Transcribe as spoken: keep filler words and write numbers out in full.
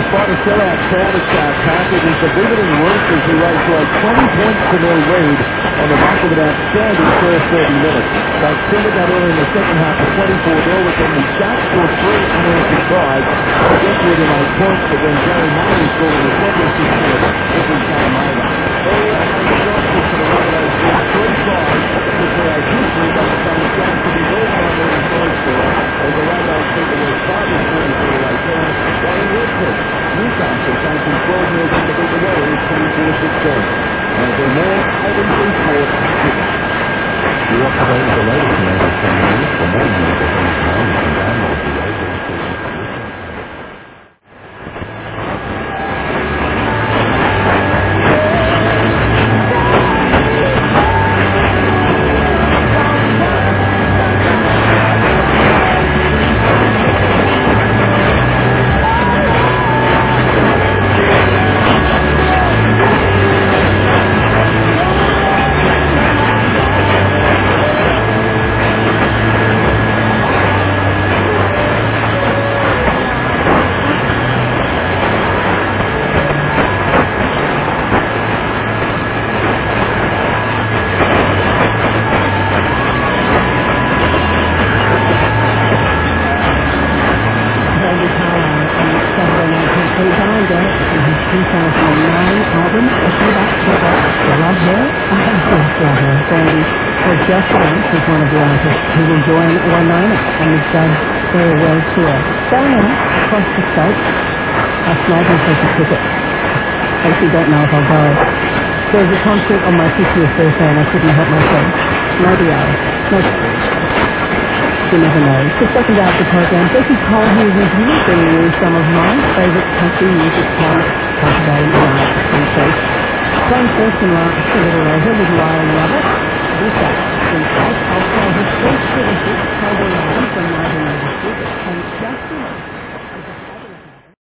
spot a sellout crowd at South Park. It was the Brisbane Roosters who raced like twenty points to their lead on the back of an outstanding first thirty minutes. They extended that early in the second half to twenty-four all, but then the Sharks scored three unanswered tries. I guess we didn't make points, but then Gary Murray scored in the second sixteen. This was game over. Earlier, Andrew Johnson for the Rabbitohs scored three tries to create history, but it's only Sharks to be all by their third score as the Rabbitohs beat the West Tigers forty-four eighteen. While in Redford, Newcastle taking twelve nil to beat the Warriors twenty-four sixteen. And there'll be more A B C Sport Sydney. You're up to date with the latest in A B C News. For more news at any time, you can download the A B C Listen. two thousand nine album, A Throwback to the Love Hair, I have Love Hair, Brandy, for Jeff Jones, who's one of the artists who will join one niner on the Dub Farewell Tour. Selling out across the state. I snagged myself a ticket. I actually don't know if I'll go. There's a concert on my fiftieth birthday and I couldn't help myself. Maybe I'll. Maybe. You never know. The second half of the program, Becky Cole here with you, bringing you some of my favourite country music talent, cultivating the art of country. Playing first and last a little later with Lyle Lovett. This up, in fact, I'll play his first citizenship, Cowboy Line from nineteen eighty-six, and Just